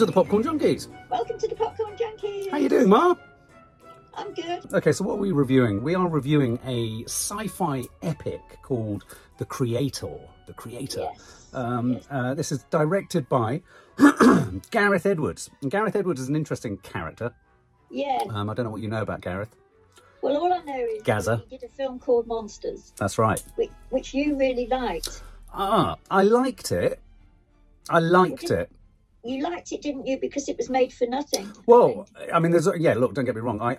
the Popcorn Junkies. Welcome to the Popcorn Junkies. How you doing, Ma? I'm good. Okay, so what are we reviewing? We are reviewing a sci-fi epic called The Creator. The Creator. Yes. This is directed by Gareth Edwards. And Gareth Edwards is an interesting character. Yeah. I don't know what you know about Gareth. Well, all I know is Gaza. he did a film called Monsters, That's right. which you really liked. I liked it. You liked it, didn't you? Because it was made for nothing. Well, I mean, look, don't get me wrong.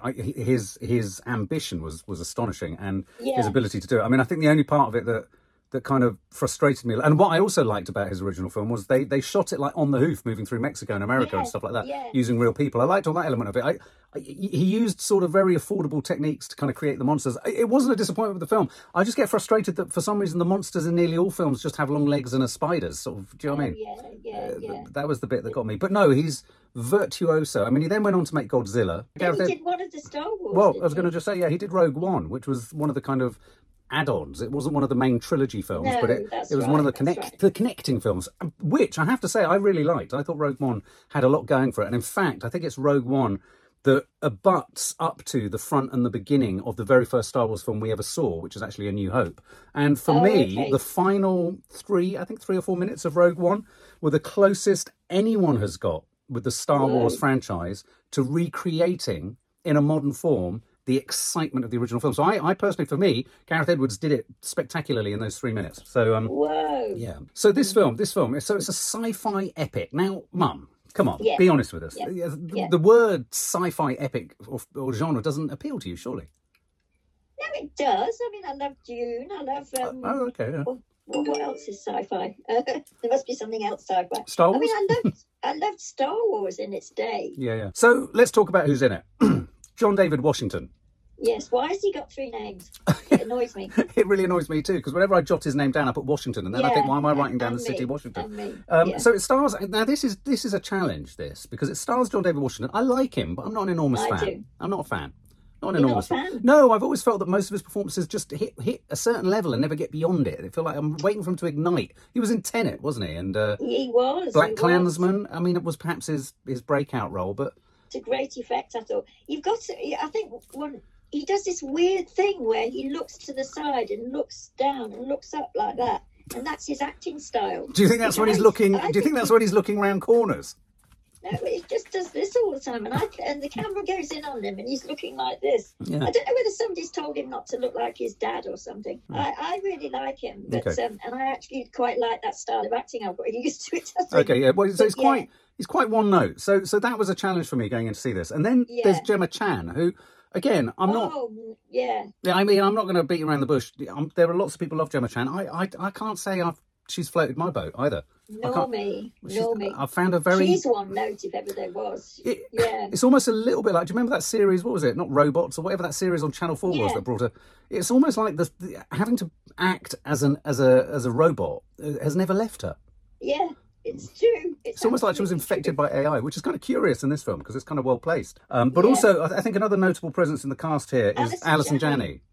His ambition was astonishing, and his ability to do it. I mean, I think the only part of it that kind of frustrated me, and what I also liked about his original film was they shot it like on the hoof, moving through Mexico and America and stuff like that, using real people. I liked all that element of it. He used sort of very affordable techniques to kind of create the monsters. It wasn't a disappointment with the film. I just get frustrated that for some reason the monsters in nearly all films just have long legs and are spiders. Sort of, do you know what I mean? Yeah. That was the bit that got me. But no, he's virtuoso. I mean, he then went on to make Godzilla. He did one of the Star Wars. Well, I was going to just say, he did Rogue One, which was one of the kind of add-ons. It wasn't one of the main trilogy films, but it was one of the connecting films, which I have to say I really liked. I thought Rogue One had a lot going for it, and in fact, I think it's Rogue One that abuts up to the front and the beginning of the very first Star Wars film we ever saw, which is actually A New Hope. And for me, the final 3 or 4 minutes of Rogue One were the closest anyone has got with the Star Wars franchise to recreating in a modern form the excitement of the original film. So I personally, for me, Gareth Edwards did it spectacularly in those 3 minutes. So yeah. So this film, so it's a sci-fi epic. Now, Mum, come on, be honest with us. The word sci-fi epic or genre doesn't appeal to you, surely? No, it does. I mean, I love Dune. I love... okay, yeah. What else is sci-fi? There must be something else sci-fi. Star Wars? I mean, I loved Star Wars in its day. Yeah. So let's talk about who's in it. John David Washington. Yes, why has he got 3 names? It annoys me. It really annoys me too, because whenever I jot his name down, I put Washington, and then I think, why am I writing down the city of Washington? So it stars. Now this is a challenge, because it stars John David Washington. I like him, but I'm not an enormous fan. I'm not a fan. Not an enormous fan. No, I've always felt that most of his performances just hit a certain level and never get beyond it. I feel like I'm waiting for him to ignite. He was in Tenet, wasn't he? And he was. Black Klansman. I mean, it was perhaps his breakout role, but to great effect, I thought. You've got to. I think he does this weird thing where he looks to the side and looks down and looks up like that, and that's his acting style. Do you think that's when he's looking? Do you think that's when he's looking round corners? No, he just does this all the time, and the camera goes in on him, and he's looking like this. Yeah. I don't know whether somebody's told him not to look like his dad or something. I really like him, but and I actually quite like that style of acting. I've got used to it. Okay, yeah. Well, so he's quite one note. So that was a challenge for me going in to see this. And then there's Gemma Chan, who, again, I'm not. Yeah. I mean, I'm not going to beat around the bush. There are lots of people who love Gemma Chan. I can't say she's floated my boat either. Nor me. I found her very... She's one note if ever there was. It's almost a little bit like... Do you remember that series? What was it? Not Robots or whatever that series on Channel 4 was that brought her... It's almost like having to act as a robot has never left her. Yeah, it's true. It's almost like she was infected by AI, which is kind of curious in this film because it's kind of well placed. But also, I think another notable presence in the cast here is Alison Janney.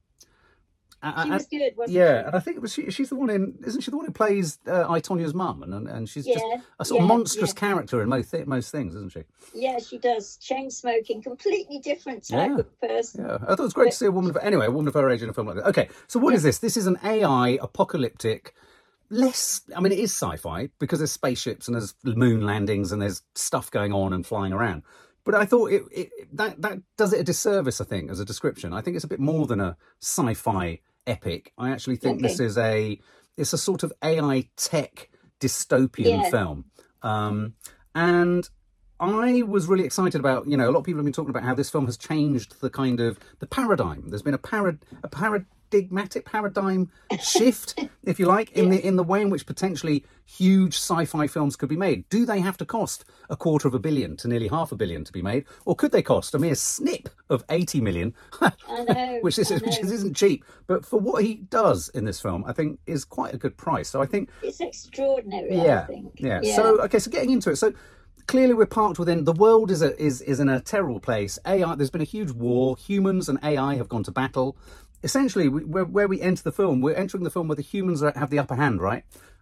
She was good, wasn't she? Yeah, and I think it was she's the one isn't she the one who plays I, Tonya's mum, and she's just a sort of monstrous character in most things, isn't she? Yeah, she does. Chain smoking, completely different type of person. Yeah, I thought it was great to see a woman of her age in a film like that. Okay, so what is this? This is an AI apocalyptic. I mean, it is sci-fi because there's spaceships and there's moon landings and there's stuff going on and flying around. But I thought that does it a disservice, I think, as a description. I think it's a bit more than a sci-fi epic. I actually think this is it's a sort of AI tech dystopian film. And I was really excited about, a lot of people have been talking about how this film has changed the kind of the paradigm. There's been a paradigmatic paradigm shift, if you like, in the way in which potentially huge sci-fi films could be made. Do they have to cost $250 million to nearly $500 million to be made, or could they cost a mere snip of 80 million? I know, which isn't cheap, but for what he does in this film, I think is quite a good price. So I think it's extraordinary. I think. Yeah. So getting into it. So clearly we're parked within the world is in a terrible place. AI. There's been a huge war. Humans and AI have gone to battle. Essentially, where we enter the film, we're entering the film where the humans have the upper hand, right?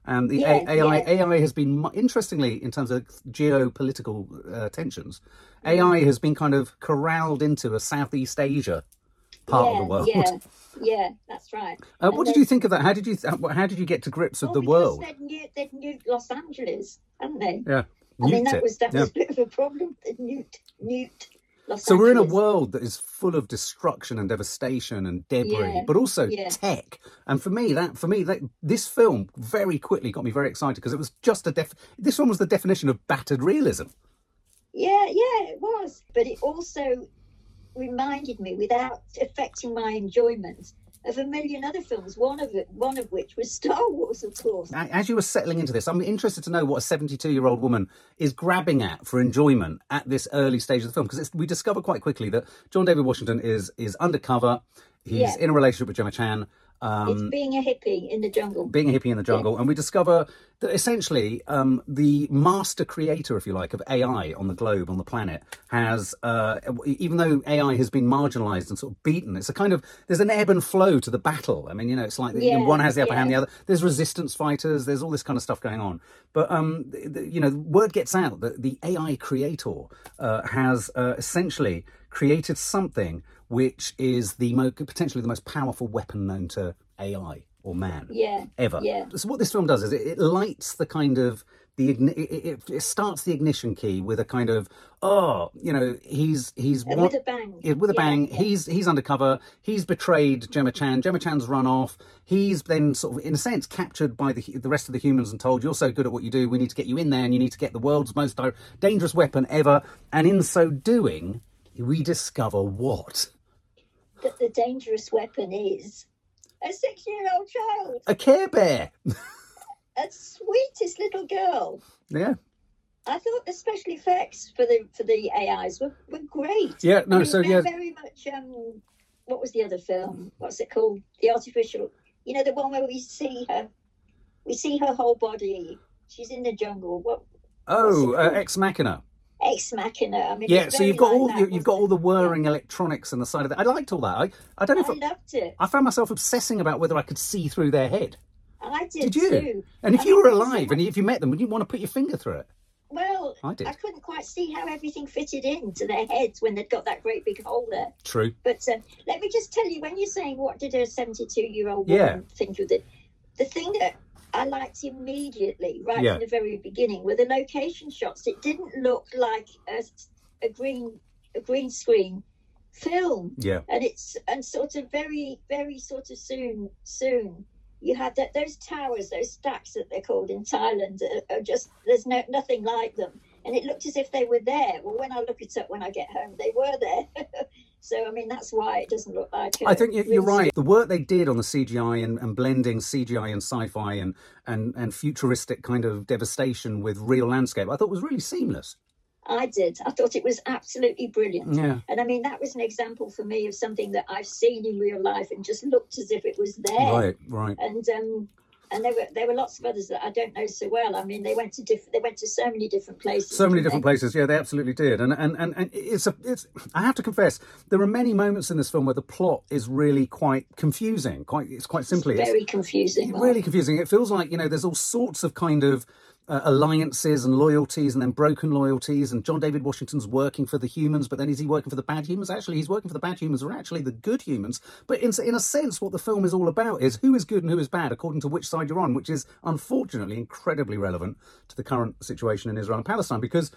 And the AI has been, interestingly, in terms of geopolitical tensions, AI has been kind of corralled into a Southeast Asia part of the world. Yeah, that's right. What did you think of that? How did you get to grips with the world? They'd nuked Los Angeles, hadn't they? Yeah. I mean, that was a bit of a problem. They'd nuked Los So Angeles. we're in a world that is full of destruction and devastation and debris, but also tech. And for me, this film very quickly got me very excited because it was just this one was the definition of battered realism. Yeah, it was. But it also reminded me, without affecting my enjoyment, of a million other films, one of which was Star Wars, of course. As you were settling into this, I'm interested to know what a 72-year-old woman is grabbing at for enjoyment at this early stage of the film, because we discover quite quickly that John David Washington is undercover. He's in a relationship with Gemma Chan. It's being a hippie in the jungle. And we discover that essentially the master creator, if you like, of AI on the globe, on the planet, has, even though AI has been marginalised and sort of beaten, it's a kind of, there's an ebb and flow to the battle. I mean, it's like one has the upper hand, the other. There's resistance fighters, there's all this kind of stuff going on. But, word gets out that the AI creator has essentially created something which is potentially the most powerful weapon known to AI or man ever. So what this film does is it lights the kind of it starts the ignition key with a kind of he's with a bang. With a bang. He's undercover. He's betrayed Gemma Chan. Gemma Chan's run off. He's then sort of, in a sense, captured by the rest of the humans and told, you're so good at what you do, we need to get you in there and you need to get the world's most dangerous weapon ever. And in so doing, we discover what? That the dangerous weapon is a 6-year-old child. A Care Bear. A sweetest little girl. Yeah. I thought the special effects for the AIs were great. Yeah, no, they're very much, what was the other film? What's it called? The artificial, the one where we see her whole body. She's in the jungle. Ex Machina. Ex Machina. I mean, yeah. So you've got all the whirring electronics on the side of that. I liked all that. I don't know if I loved it. I found myself obsessing about whether I could see through their head. I did you? Too. And if you were alive and if you met them, would you want to put your finger through it? Well, I couldn't quite see how everything fitted into their heads when they'd got that great big hole there. True. But let me just tell you, when you're saying what did a 72-year-old woman think of it, the thing that I liked immediately, right from the very beginning, were the location shots. It didn't look like a green screen film. Yeah. And sort of very, very sort of soon you had those towers, those stacks that they're called in Thailand, are just, there's nothing like them. And it looked as if they were there. Well, when I look it up when I get home, they were there. So, I mean, that's why it doesn't look like... I think you're right. The work they did on the CGI and blending CGI and sci-fi and futuristic kind of devastation with real landscape, I thought was really seamless. I did. I thought it was absolutely brilliant. Yeah. And I mean, that was an example for me of something that I've seen in real life and just looked as if it was there. Right. And there were lots of others that I don't know so well. I mean, they went to so many different places. So many different places. Yeah, they absolutely did. And it's I have to confess, there are many moments in this film where the plot is really quite confusing. It's quite simply very confusing. Really confusing. It feels like, there's all sorts of kind of alliances and loyalties and then broken loyalties, and John David Washington's working for the humans, but then is he working for the bad humans? Actually, he's working for the bad humans who are actually the good humans. But in a sense, what the film is all about is who is good and who is bad according to which side you're on, which is unfortunately incredibly relevant to the current situation in Israel and Palestine, because,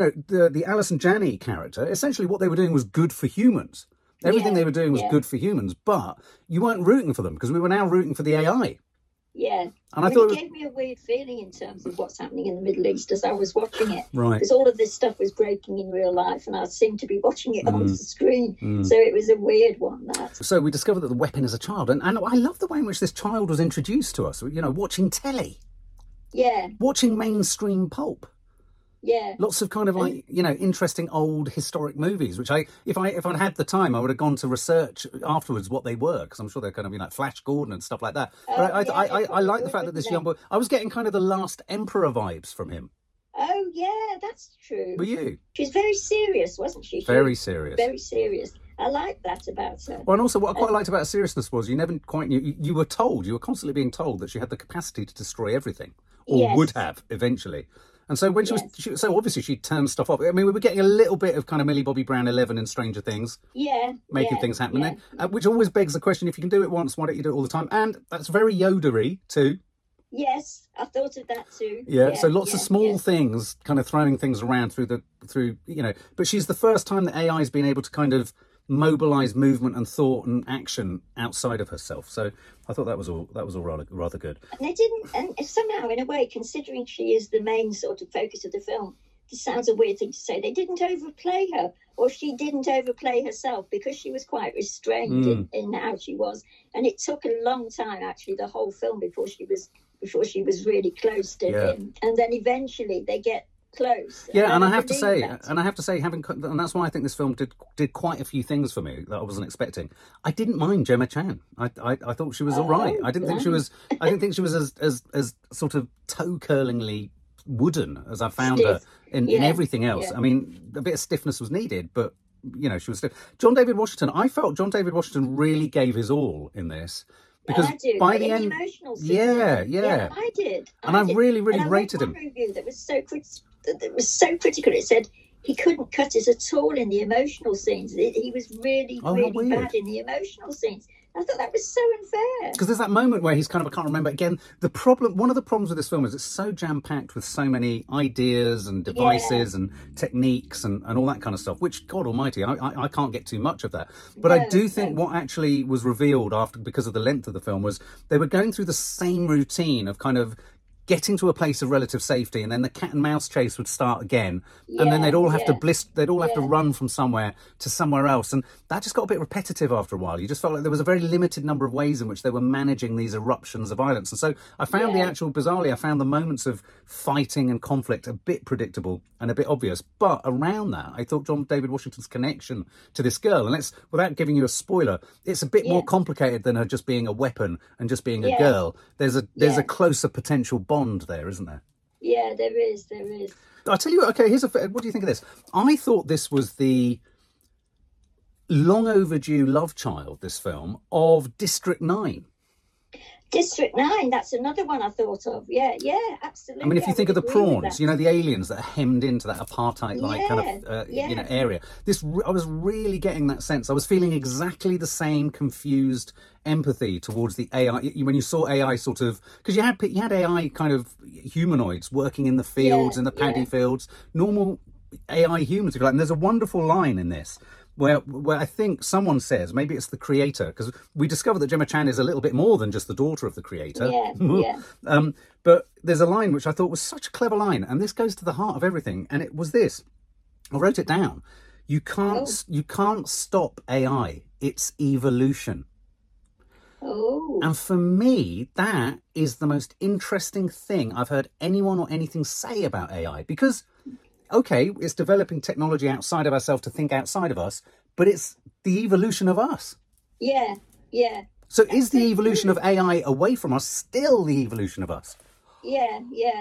the Alison Janney character, essentially what they were doing was good for humans. Everything they were doing was good for humans, but you weren't rooting for them because we were now rooting for the AI. Yeah, and I thought it gave me a weird feeling in terms of what's happening in the Middle East as I was watching it. Right. Because all of this stuff was breaking in real life and I seemed to be watching it on the screen. So it was a weird one, that. So we discovered that the weapon is a child. And I love the way in which this child was introduced to us, watching telly. Yeah. Watching mainstream pulp. Yeah. Lots of kind of interesting old historic movies, which if I'd had the time, I would have gone to research afterwards what they were, because I'm sure they're going to be like Flash Gordon and stuff like that. But I like the fact that this young boy, I was getting kind of the Last Emperor vibes from him. Oh, yeah, that's true. Were you? She was very serious, wasn't she? Very serious. Very serious. I like that about her. Well, and also what I quite liked about her seriousness was you never quite knew, you were constantly being told that she had the capacity to destroy everything. or would have eventually. And so when so obviously she turned stuff off. I mean, we were getting a little bit of kind of Millie Bobby Brown 11 in Stranger Things. Making things happen there. Which always begs the question, if you can do it once, why don't you do it all the time? And that's very Yoda-y too. Yes, I thought of that too. So lots of small things, kind of throwing things around through, but she's the first time that AI has been able to kind of mobilize movement and thought and action outside of herself. So I thought that was all rather good. And they didn't, and somehow in a way, considering she is the main sort of focus of the film, this sounds a weird thing to say, they didn't overplay her, or she didn't overplay herself, because she was quite restrained in how she was. And it took a long time, actually, the whole film, before she was really close to him. And then eventually they get close. And I have to say, and that's why I think this film did quite a few things for me that I wasn't expecting. I didn't mind Gemma Chan. I thought she was all right. I didn't think she was as sort of toe-curlingly wooden as I found her in everything else. I mean, a bit of stiffness was needed, but she was stiff. John David Washington, I felt John David Washington really gave his all in this. Because by the end, emotional I did, and I really rated him. I read one review that was so critical. It said he couldn't cut it at all in the emotional scenes. He was really bad in the emotional scenes. I thought that was so unfair. Because there's that moment where he's kind of, I can't remember again. One of the problems with this film is it's so jam-packed with so many ideas and devices and techniques and all that kind of stuff, which, God almighty, I can't get too much of that. But I do think what actually was revealed because of the length of the film, was they were going through the same routine of kind of getting to a place of relative safety, and then the cat and mouse chase would start again, and then they'd all have to run from somewhere to somewhere else, and that just got a bit repetitive after a while. You just felt like there was a very limited number of ways in which they were managing these eruptions of violence. And so I found bizarrely, I found the moments of fighting and conflict a bit predictable and a bit obvious. But around that, I thought John David Washington's connection to this girl, and without giving you a spoiler, it's a bit more complicated than her just being a weapon and just being a girl. There's a closer potential bond there, isn't there? Yeah, there is. I'll tell you what, okay, what do you think of this? I thought this was the long overdue love child, this film, of District 9. District 9, that's another one I thought of. Yeah, absolutely. I mean, if you think of the prawns, the aliens that are hemmed into that apartheid-like kind of area. I was really getting that sense. I was feeling exactly the same confused empathy towards the AI when you saw AI sort of, because you had AI kind of humanoids working in the fields, in the paddy fields, normal AI humans, if you like. And there's a wonderful line in this where I think someone says, maybe it's the creator, because we discovered that Gemma Chan is a little bit more than just the daughter of the creator. But there's a line which I thought was such a clever line, and this goes to the heart of everything, and it was this. I wrote it down. You can't stop AI. It's evolution. And for me, that is the most interesting thing I've heard anyone or anything say about AI, because okay, it's developing technology outside of ourselves to think outside of us, but it's the evolution of us. Yeah. So is the evolution of AI away from us still the evolution of us? Yeah.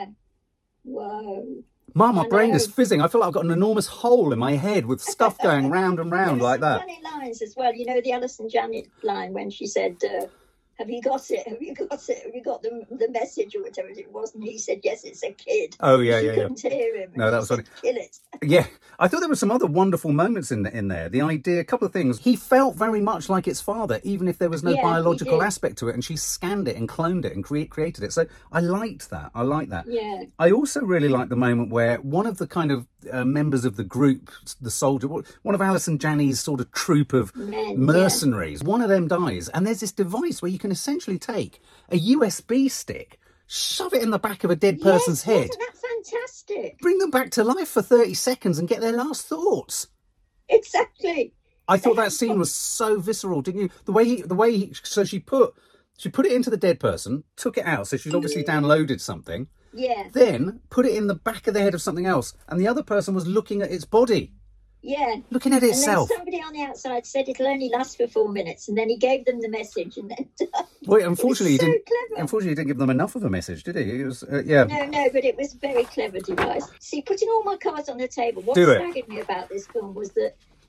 Whoa. My brain is fizzing. I feel like I've got an enormous hole in my head with stuff going round and round like that. Funny lines as well. The Alison Janet line when she said, have you got it? Have you got it? Have you got the message or whatever it was? And he said, yes, it's a kid. Oh, yeah, she couldn't hear him. No, that was funny. Kill it. Yeah, I thought there were some other wonderful moments in there. The idea, a couple of things. He felt very much like its father, even if there was no biological aspect to it. And she scanned it and cloned it and created it. So I liked that. Yeah. I also really liked the moment where one of the kind of members of the group, the soldier, one of Alison Janney's sort of troupe of mercenaries, one of them dies. And there's this device where you can essentially take a USB stick, shove it in the back of a dead person's head. Isn't that fantastic? Bring them back to life for 30 seconds and get their last thoughts. Exactly. I thought that scene was so visceral, didn't you? The way he so she put it into the dead person, took it out, so she's obviously downloaded something. Yeah. Then put it in the back of the head of something else, and the other person was looking at its body. Yeah. Looking at itself. And then somebody on the outside said it'll only last for 4 minutes, and then he gave them the message, and then well, unfortunately, he didn't give them enough of a message, did he? It was No, but it was a very clever device. See, putting all my cards on the table, what staggered me about this film was that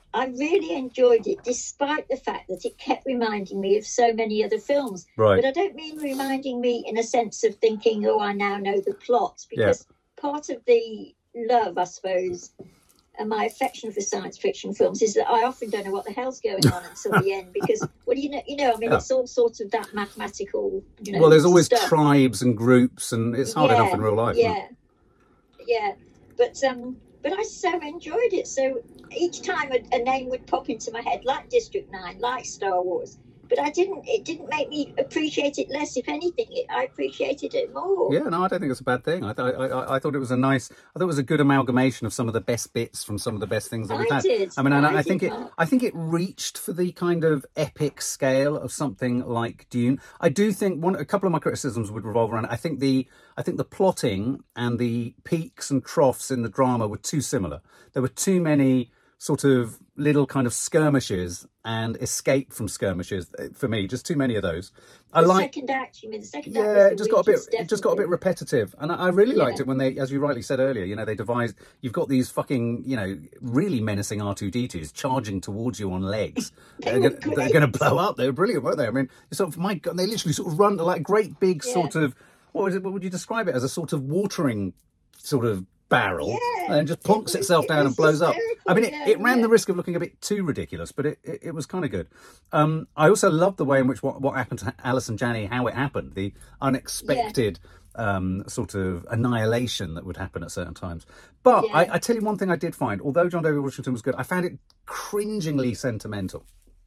I really enjoyed it, despite the fact that it kept reminding me of so many other films. Right. But I don't mean reminding me in a sense of thinking, oh, I now know the plot, because part of the love, I suppose, and my affection for science fiction films is that I often don't know what the hell's going on until the end, because, well, I mean, it's all sort of that mathematical, well, there's always stuff. Tribes and groups, and it's hard enough in real life. Yeah, but I so enjoyed it. So each time a name would pop into my head, like District 9, like Star Wars, but it didn't make me appreciate it less. If anything, I appreciated it more. Yeah, no, I don't think it's a bad thing. I thought it was I thought it was a good amalgamation of some of the best bits from some of the best things that we've had. I mean, I think it reached for the kind of epic scale of something like Dune. I do think a couple of my criticisms would revolve around. I think the plotting and the peaks and troughs in the drama were too similar. There were too many sort of little kind of skirmishes and escape from skirmishes for me. Just too many of those. Second act, you mean the second act? Yeah, it just got a bit repetitive, and I really liked it when they, as you rightly said earlier, they devised. You've got these fucking, really menacing R2-D2s charging towards you on legs. They're going to blow up. They were brilliant, weren't they? I mean, sort of, my God, they literally sort of run like great big sort of. What would you describe it as? A sort of watering sort of barrel, and just plonks itself down and blows up. I mean, it ran the risk of looking a bit too ridiculous, but it was kind of good. I also loved the way in which what happened to Alice and Janney, how it happened, the unexpected sort of annihilation that would happen at certain times. But I tell you one thing I did find, although John David Washington was good, I found it cringingly sentimental.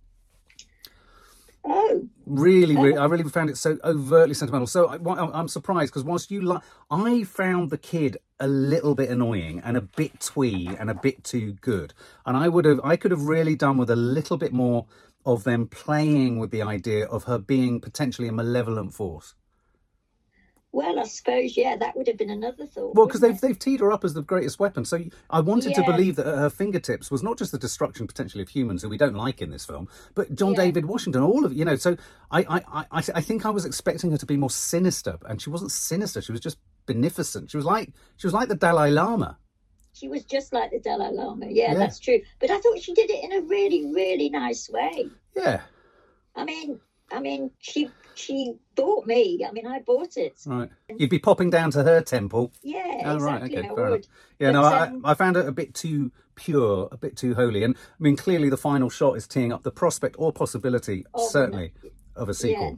Oh, really, I really found it so overtly sentimental. So I'm surprised, because whilst I found the kid a little bit annoying and a bit twee and a bit too good, and I could have really done with a little bit more of them playing with the idea of her being potentially a malevolent force. Well, I suppose, that would have been another thought. Well, because they've teed her up as the greatest weapon. So I wanted to believe that at her fingertips was not just the destruction potentially of humans, who we don't like in this film, but John David Washington, all of So I think I was expecting her to be more sinister, and she wasn't sinister. She was just beneficent. She was like the Dalai Lama. She was just like the Dalai Lama. Yeah, that's true. But I thought she did it in a really, really nice way. Yeah. I mean, she bought me. I mean, I bought it. Right. You'd be popping down to her temple. Yeah, oh, exactly. Right, okay, I fair would. enough. Yeah, but, I found it a bit too pure, a bit too holy. And I mean, clearly the final shot is teeing up the prospect or possibility, certainly, of a sequel.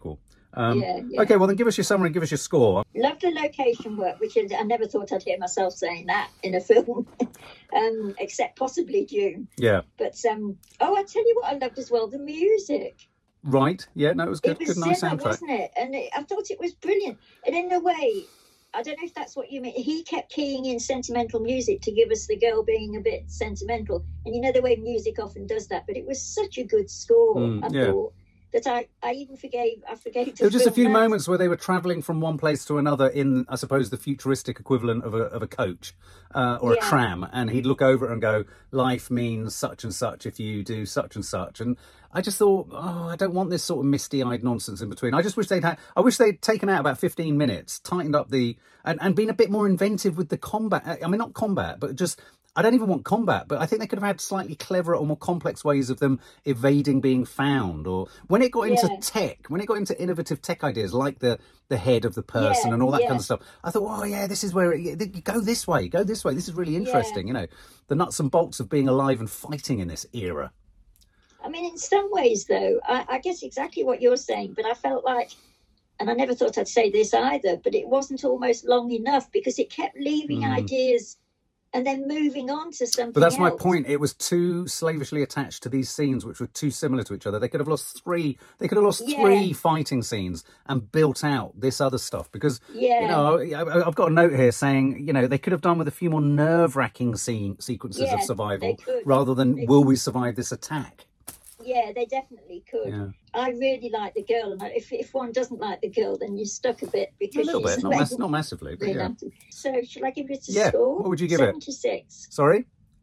Okay, well then give us your summary, give us your score. Loved the location work, which I never thought I'd hear myself saying that in a film, except possibly Dune. Yeah. But, I tell you what I loved as well, the music. Right, yeah, no, it was good. It was good, nice Zimmer, soundtrack. Wasn't it? And I thought it was brilliant. And in a way, I don't know if that's what you mean. He kept keying in sentimental music to give us the girl being a bit sentimental. And you know the way music often does that. But it was such a good score, I thought, that I even forgave. There were just a few moments where they were travelling from one place to another in, I suppose, the futuristic equivalent of a coach or a tram, and he'd look over it and go, "Life means such and such if you do such and such." And I just thought, I don't want this sort of misty-eyed nonsense in between. I just wish they'd taken out about 15 minutes, tightened up and been a bit more inventive with the combat. I mean, not combat, but just. I don't even want combat, but I think they could have had slightly cleverer or more complex ways of them evading being found. Or when it got into tech, when it got into innovative tech ideas like the head of the person and all that kind of stuff, I thought, this is where go this way. This is really interesting. The nuts and bolts of being alive and fighting in this era. I mean, in some ways, though, I guess exactly what you're saying, but I felt like, and I never thought I'd say this either, but it wasn't almost long enough, because it kept leaving ideas and then moving on to something But that's else. my point. It was too slavishly attached to these scenes, which were too similar to each other. They could have lost three fighting scenes and built out this other stuff. Because, I've got a note here saying, they could have done with a few more nerve-wracking sequences of survival rather than will we survive this attack? Yeah, they definitely could. Yeah. I really like the girl, and if one doesn't like the girl, then you're stuck a bit, because a little bit, not massively. But yeah. So, shall I give it a score? What would you give 76. It? Sorry.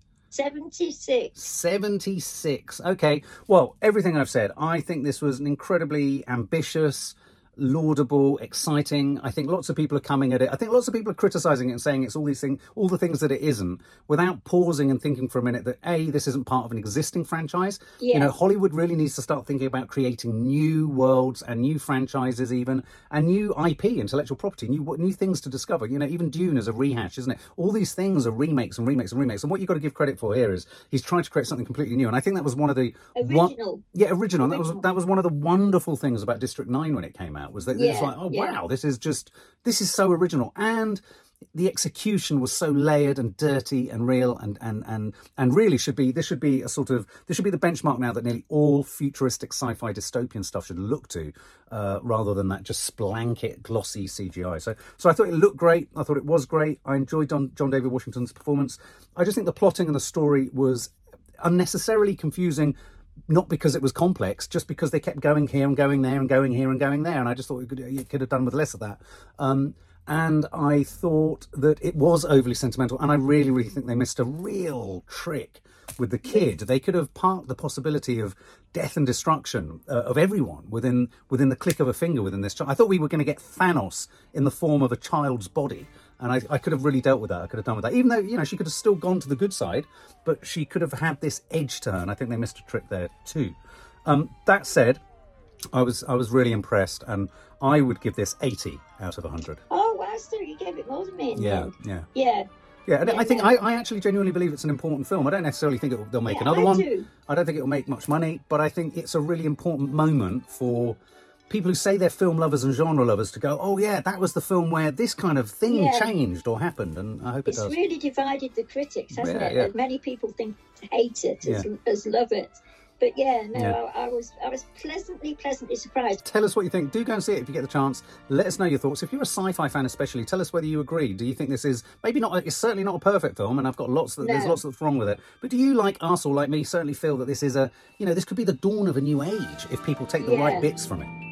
76. 76. Okay. Well, everything I've said, I think this was an incredibly ambitious, laudable, exciting. I think lots of people are coming at it. I think lots of people are criticizing it and saying it's all these things, all the things that it isn't, without pausing and thinking for a minute that this isn't part of an existing franchise. You know, Hollywood really needs to start thinking about creating new worlds and new franchises, even, and new IP, intellectual property, new things to discover. You know, even Dune is a rehash, isn't it? All these things are remakes and remakes and remakes. And what you've got to give credit for here is he's trying to create something completely new. And I think that was one of the original. Original. That was one of the wonderful things about District 9 when it came out, was that it's like, oh wow, this is so original, and the execution was so layered and dirty and real, and really should be the benchmark now that nearly all futuristic sci-fi dystopian stuff should look to, rather than that just blanket glossy CGI. So I thought it looked great. I thought it was great. I enjoyed John David Washington's performance. I just think the plotting and the story was unnecessarily confusing. Not because it was complex, just because they kept going here and going there and going here and going there. And I just thought it could have done with less of that. And I thought that it was overly sentimental. And I really, really think they missed a real trick with the kid. They could have parked the possibility of death and destruction of everyone within the click of a finger within this child. I thought we were going to get Thanos in the form of a child's body. And I could have really dealt with that. I could have done with that. Even though, you know, she could have still gone to the good side, but she could have had this edge to her. And I think they missed a trick there too. That said, I was really impressed. And I would give this 80 out of 100. Oh, wow. So you gave it more than me. Yeah. Yeah, and I think I actually genuinely believe it's an important film. I don't necessarily think they'll make another one. I don't think it'll make much money, but I think it's a really important moment for people who say they're film lovers and genre lovers to go, oh yeah, that was the film where this kind of thing changed or happened, and I hope it does. It's really divided the critics, hasn't it? Yeah. Many people hate it as love it. But I was pleasantly surprised. Tell us what you think. Do go and see it if you get the chance. Let us know your thoughts. If you're a sci-fi fan especially, tell us whether you agree. Do you think this is it's certainly not a perfect film, and I've got there's lots that's wrong with it. But do you, like us or like me, certainly feel that this is this could be the dawn of a new age if people take the right bits from it?